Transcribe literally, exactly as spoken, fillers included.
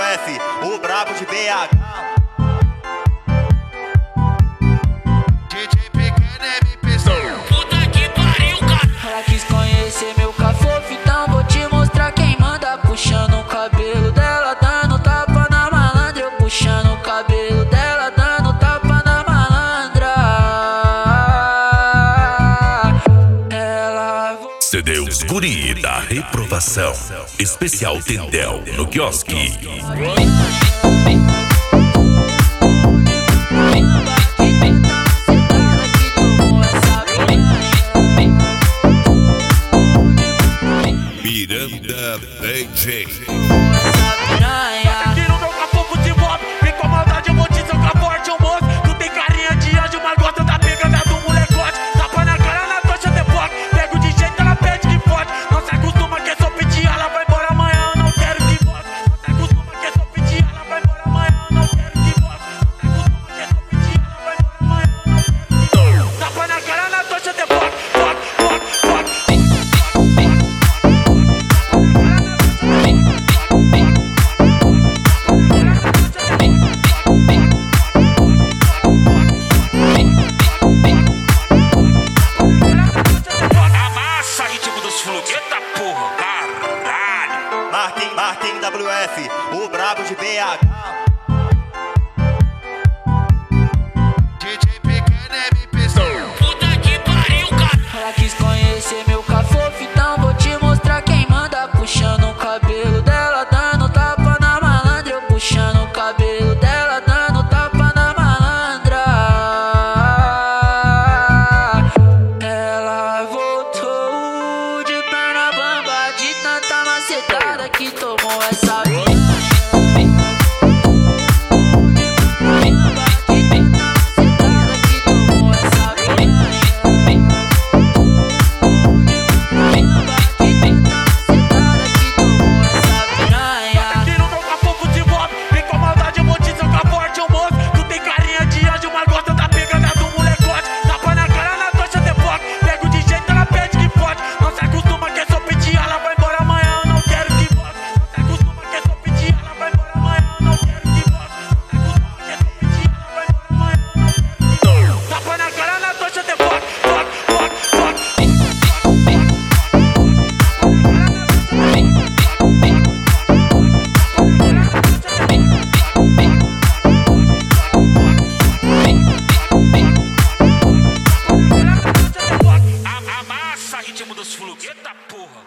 F, o brabo de B H. D J Pequeno M P C. Puta que pariu, cara. Ela quis conhecer meu cafofo, então vou te mostrar quem manda. Puxando o cabelo dela, dando tapa na malandra. Eu puxando o cabelo dela, dando tapa na malandra. Ela C D Os Guri da Reprovação. Especial Tendel no quiosque. Miranda D J. Aqui no meu cafofo de mob, vem com a maldade, eu vou te socar forte, ô moço. Tu tem carinha de anjo, mas gosta da pegada do molecote. Tapa na cara, na tocha de foco. Pego de jeito, ela pede que pode. Não se acostuma que é só pedir, ela vai embora amanhã, eu não quero que volte. Não se acostuma que é só pedir, ela vai embora amanhã, eu não quero que volte. Não se acostuma que é só pedir, ela vai embora amanhã, eu não quero que volte. Tapa na cara, na tocha de foco, foco, foco, foco. Amassa, ritmo dos fluxos. Eita porra, caralho. Martin, Martin W F, o brabo de B H. D J Pequeno M P C. Puta que pariu, cara. Ela quis conhecer meu cafofo, então vou te mostrar quem manda. Puxando o cabelo dela, dando tapa na malandra. Eu puxando o cabelo dela, dando tapa na malandra. Ela voltou de perna bamba, de tanta macetada que tomou essa vida. Aqui no meu cafofo de mob, vem com a maldade, eu vou te socar forte, ô moço. Tu tem carinha de anjo, mas gosta da pegada do molecote. Tapa na cara, na tocha de foco. Pego de jeito, ela pede que pode. Não se acostuma que é só pedir, ela vai embora amanhã, eu não quero que volte. Não se acostuma que é só pedir, ela vai embora amanhã, eu não quero que volte. Não se acostuma que é só pedir, ela vai embora amanhã, eu não quero que volte. Tapa na cara, na tocha de foco, foco, foco, foco. Amassa, ritmo dos fluxos. Eita porra.